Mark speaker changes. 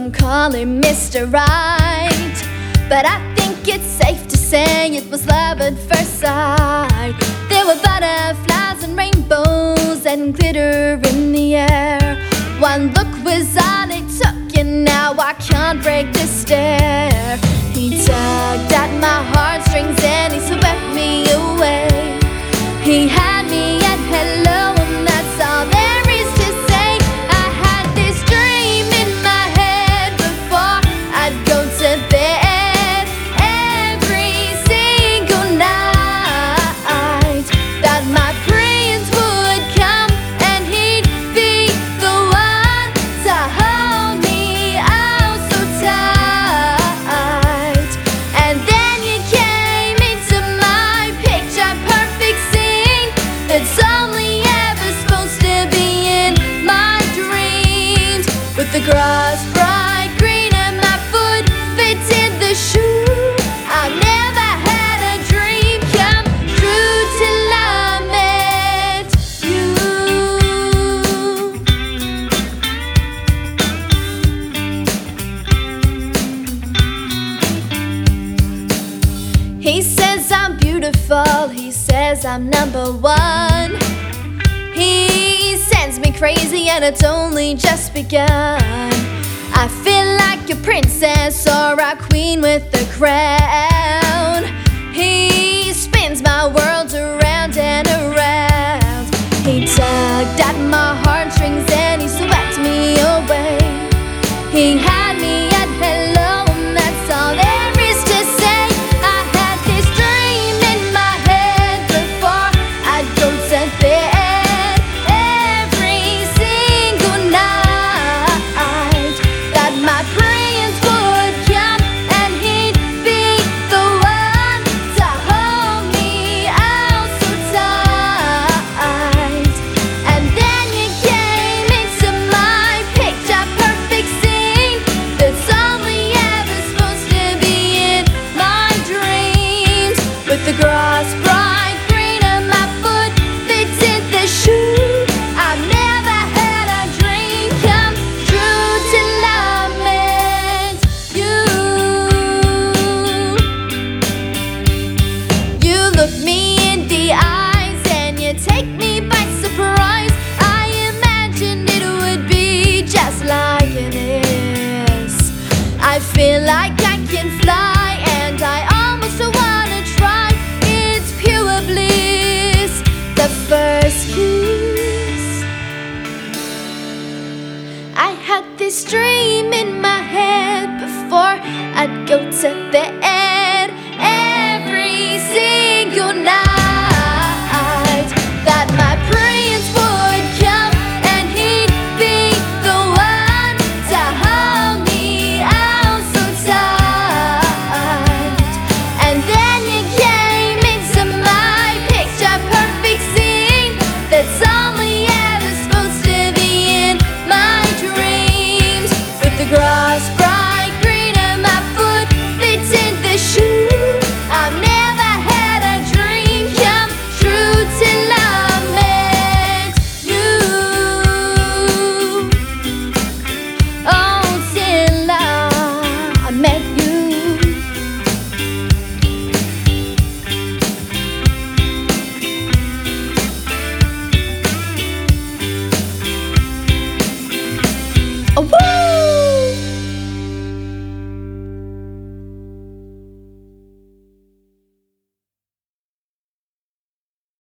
Speaker 1: Some call him Mr. Right, but I think it's safe to say it was love at first sight. There were butterflies and rainbows and glitter in the air. One look was all it took, and now I can't break the stare. He tugged at my heartstrings and he swept me away. He had me at hello, and that's all there is to say. I had this dream in my head before I'd go to bed every single night, that my prince would come and he'd be the one to hold me oh so tight. And then you came into my picture perfect scene. It's only ever supposed to be in my dreams, with the grass bright green and my foot fitted the shoe. I never had a dream come true till I met you. He says I'm beautiful, he says I'm number one. He sends me crazy and it's only just begun. I feel like a princess or a queen with a crown. He spins my world around and around. He tugged at my heartstrings and he swept me away. He had me at hello, and that's all there is to say. I had this dream in my head before I'd go to bed every single night, that my prince would come and he'd be the one to hold me oh so tight. And then you came into my picture perfect scene. That's only ever supposed to be in my dreams, with the grass bright green and my foot fitted the shoe. I've never had a dream come true till I met you. You look me in the eyes and you take me by surprise. I imagined it would be just like it is. I feel like I can fly and I almost wanna try. It's pure bliss, the first kiss. I had this dream in my head before I'd go to bed